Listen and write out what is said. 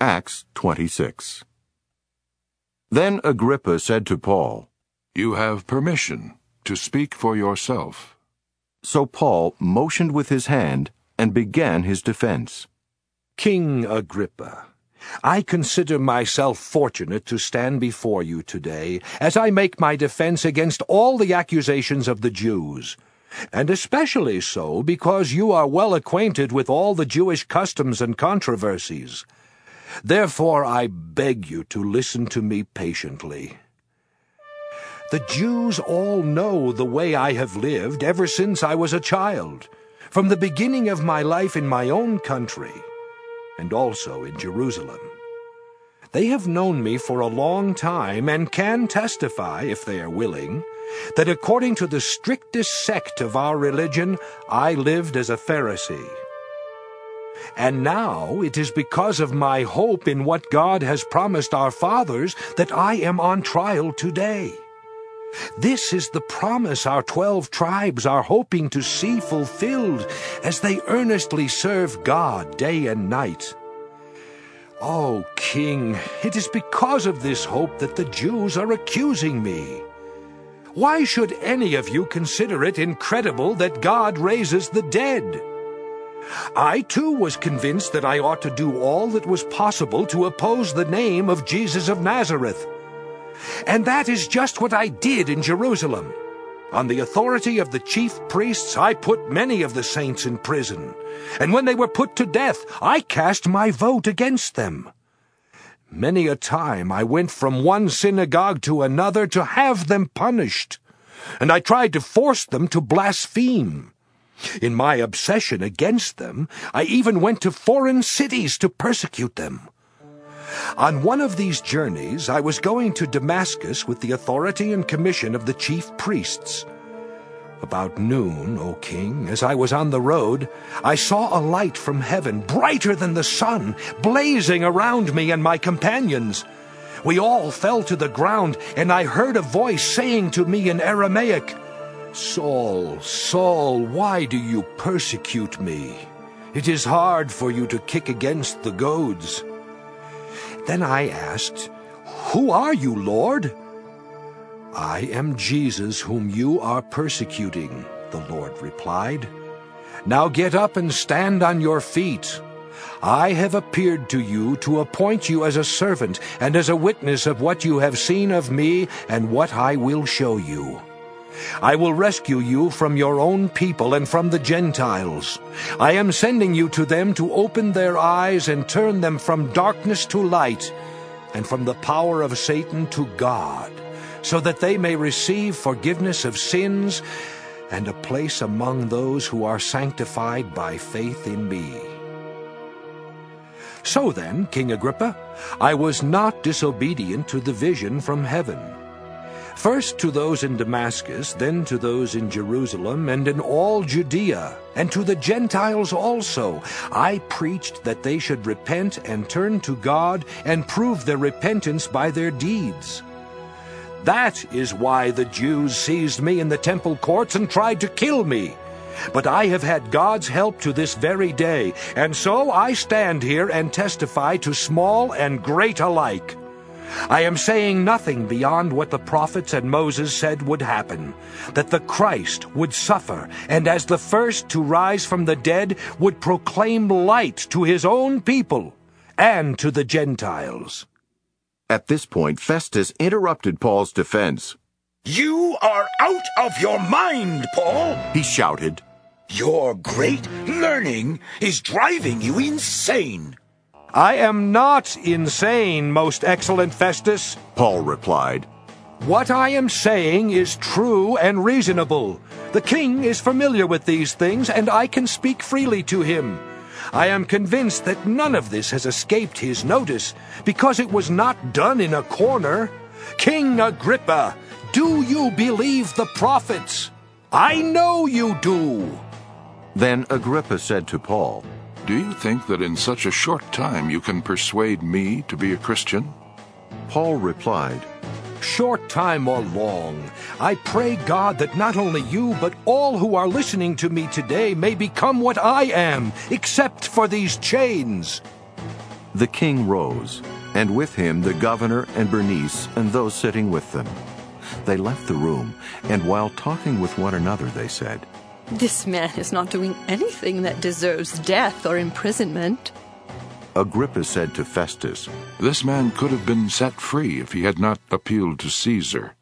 Acts 26. Then Agrippa said to Paul, "You have permission to speak for yourself." So Paul motioned with his hand and began his defense. King Agrippa, I consider myself fortunate to stand before you today as I make my defense against all the accusations of the Jews, and especially so because you are well acquainted with all the Jewish customs and controversies. Therefore I beg you to listen to me patiently. The Jews all know the way I have lived ever since I was a child, from the beginning of my life in my own country, and also in Jerusalem. They have known me for a long time and can testify, if they are willing, that according to the strictest sect of our religion, I lived as a Pharisee. And now it is because of my hope in what God has promised our fathers that I am on trial today. This is the promise our 12 tribes are hoping to see fulfilled as they earnestly serve God day and night. Oh, King, it is because of this hope that the Jews are accusing me. Why should any of you consider it incredible that God raises the dead? I too was convinced that I ought to do all that was possible to oppose the name of Jesus of Nazareth. And that is just what I did in Jerusalem. On the authority of the chief priests, I put many of the saints in prison. And when they were put to death, I cast my vote against them. Many a time I went from one synagogue to another to have them punished, and I tried to force them to blaspheme. In my obsession against them, I even went to foreign cities to persecute them. On one of these journeys, I was going to Damascus with the authority and commission of the chief priests. About noon, O king, as I was on the road, I saw a light from heaven, brighter than the sun, blazing around me and my companions. We all fell to the ground, and I heard a voice saying to me in Aramaic, "Saul, Saul, why do you persecute me? It is hard for you to kick against the goads." Then I asked, "Who are you, Lord?" "I am Jesus whom you are persecuting," the Lord replied. "Now get up and stand on your feet. I have appeared to you to appoint you as a servant and as a witness of what you have seen of me and what I will show you. I will rescue you from your own people and from the Gentiles. I am sending you to them to open their eyes and turn them from darkness to light and from the power of Satan to God, so that they may receive forgiveness of sins and a place among those who are sanctified by faith in me." So then, King Agrippa, I was not disobedient to the vision from heaven. First to those in Damascus, then to those in Jerusalem and in all Judea, and to the Gentiles also, I preached that they should repent and turn to God and prove their repentance by their deeds. That is why the Jews seized me in the temple courts and tried to kill me. But I have had God's help to this very day, and so I stand here and testify to small and great alike. I am saying nothing beyond what the prophets and Moses said would happen, that the Christ would suffer, and as the first to rise from the dead, would proclaim light to his own people and to the Gentiles. At this point, Festus interrupted Paul's defense. "You are out of your mind, Paul!" He shouted. "Your great learning is driving you insane." "I am not insane, most excellent Festus," Paul replied. "What I am saying is true and reasonable. The king is familiar with these things, and I can speak freely to him. I am convinced that none of this has escaped his notice, because it was not done in a corner. King Agrippa, do you believe the prophets? I know you do." Then Agrippa said to Paul, "Do you think that in such a short time you can persuade me to be a Christian?" Paul replied, "Short time or long, I pray God that not only you but all who are listening to me today may become what I am, except for these chains." The king rose, and with him the governor and Bernice and those sitting with them. They left the room, and while talking with one another, they said, "This man is not doing anything that deserves death or imprisonment." Agrippa said to Festus, This man could have been set free if he had not appealed to Caesar.